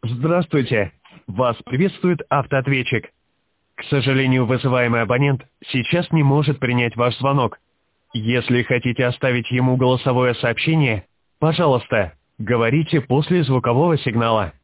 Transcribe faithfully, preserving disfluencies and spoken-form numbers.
Здравствуйте. Вас приветствует автоответчик. К сожалению, вызываемый абонент сейчас не может принять ваш звонок. Если хотите оставить ему голосовое сообщение, пожалуйста, говорите после звукового сигнала.